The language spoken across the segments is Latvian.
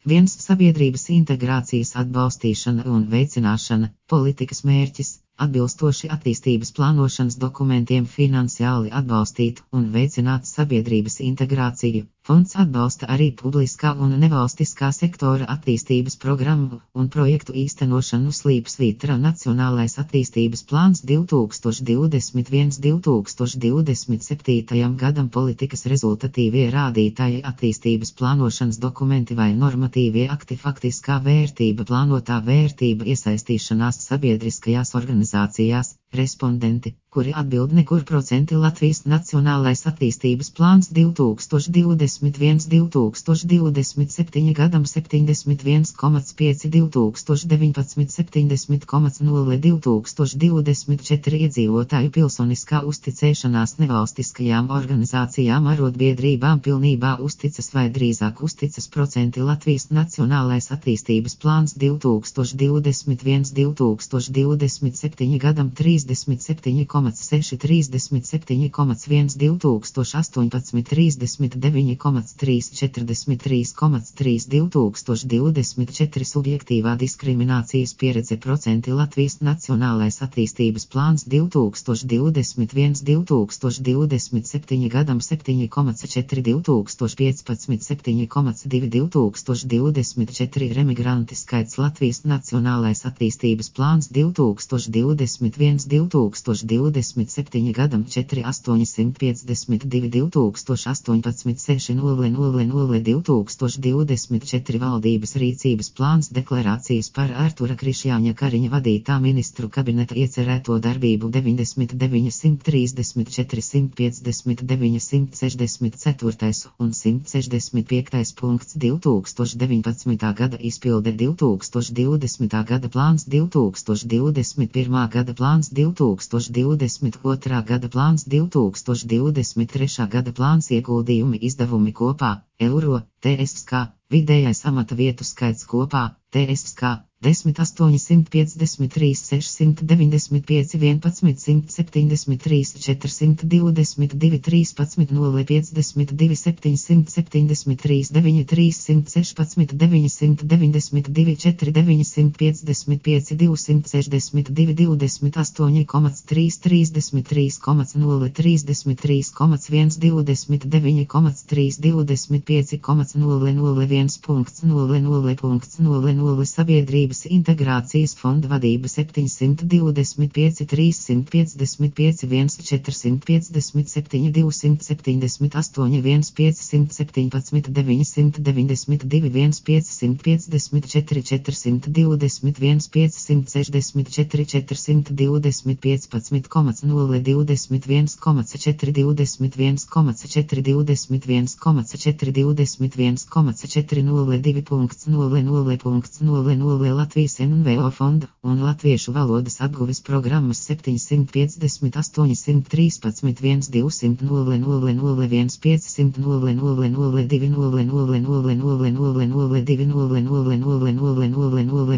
1. Sabiedrības integrācijas atbalstīšana un veicināšana, politikas mērķis, atbilstoši attīstības plānošanas dokumentiem finansiāli atbalstīt un veicināt sabiedrības integrāciju. Fonds atbalsta arī publiskā un nevalstiskā sektora attīstības programmu un projektu īstenošanu Slīpsvītra Nacionālais attīstības plāns 2021–2027 gadam politikas rezultatīvie rādītāji attīstības plānošanas dokumenti vai normatīvie akti faktiskā vērtība plānotā vērtība iesaistīšanās sabiedriskajās organizācijās, respondenti, kuri atbild nekur procenti Latvijas Nacionālais attīstības plāns 2021–2027 gadam 71,5 2019 70,0 2024 iedzīvotāju pilsoniskā uzticēšanās nevalstiskajām organizācijām arotbiedrībām pilnībā uzticas vai drīzāk uzticas procenti Latvijas Nacionālais attīstības plāns 2021–2027 gadam 37,6 37,1 2018 39,3 43,3 2024 subjektīvā diskriminācijas pieredze procenti Latvijas Nacionālais attīstības plāns 2021–2027 gadam 7,4 2015 7,2 2024 remigranti skaits Latvijas Nacionālais attīstības plāns 2021–2027 gadam 4852 2018 600 2024 valdības rīcības plāns deklarācijas par Artura Krišjāņa Kariņa vadītā ministru kabineta iecerēto darbību 99 134 159 164 un 165 punkts 2019. Gada izpilde 2020. gada plāns 2021. gada plāns 2022. gada plāns 2023. gada plāns ieguldījumi izdevumi kopā, eiro, TSK, vidējais amata vietu skaits kopā, TSK, 10 853 695 11 173 422 13 0 52 773 9 316 992 4 955 262 28,3 33,0 33,1 29,3 25,001.00 Sabiedrības integrācijas fonda vadība 725 355 1 457 278 1 517 992 1 554 420 1 564 420 15,0 21,4 21,4 21,4 Latvijas NVO fonda un Latviešu valodas apguves programmas 750 813 1 200 0 0 0 1 500 0 0 0 2 0 0 0 0 0 0 2 0 0 0 0 0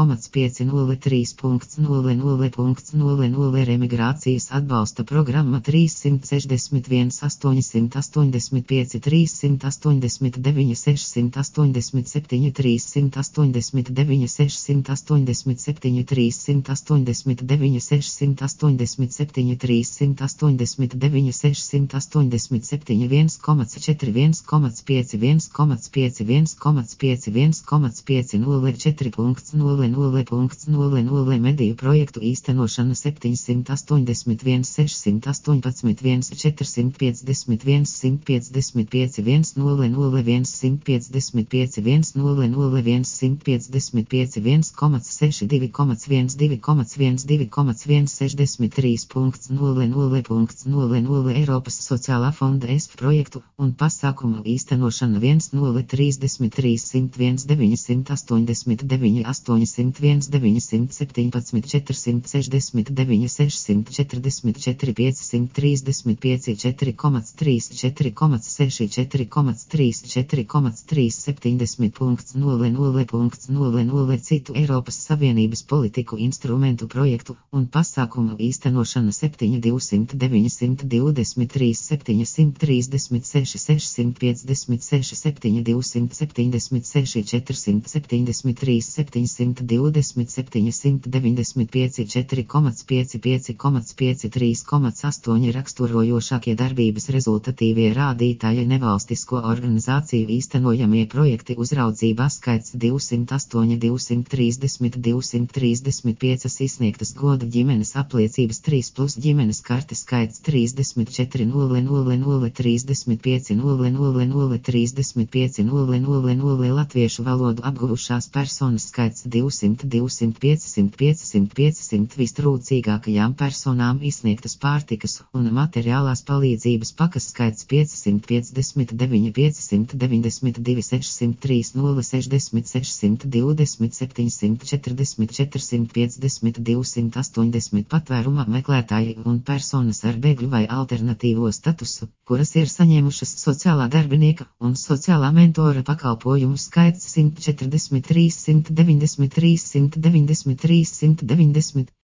1,503.00 Remigrācijas atbalsta programma 361 885 389 687 389 687 389 687 389 687 1,4 1,5 1,5 1,5 1,5 mediju projektu īstenošana 781 618 1 451 155 1 0 0 1 155 1 0 0 1 155 1,62,1,12,1,163.00 Eiropas sociālā fonda ESF projektu un pasākumu īstenošana 1,033 101 989 801 917 469 644 535 4,3 4,6 4,7 3,4,370.00.00 citu Eiropas Savienības politiku instrumentu projektu un pasākumu īstenošana 7,223, 736, 656, 7,276, 473, 720, 795, 4,55, 3,8 raksturojošākie darbības rezultatīvie rādītāji nevalstisko organizāciju īstenojamie projekti uzraudzībā skaits 208, 230, 235 izsniegtas godu ģimenes apliecības 3+ ģimenes kartes skaits 34 000 35 000 35 000 latviešu valodu apguvušās personas skaits 200 500 500 vistrūcīgākajām personām izsniegtas pārtikas un materiālās palīdzības pakas skaits 559 592 603 060 620 740 450 280 patvēruma meklētāji un personas ar bēgļu vai alternatīvo statusu, kuras ir saņēmušas sociālā darbinieka un sociālā mentora pakalpojumu skaits 143 193 193 190.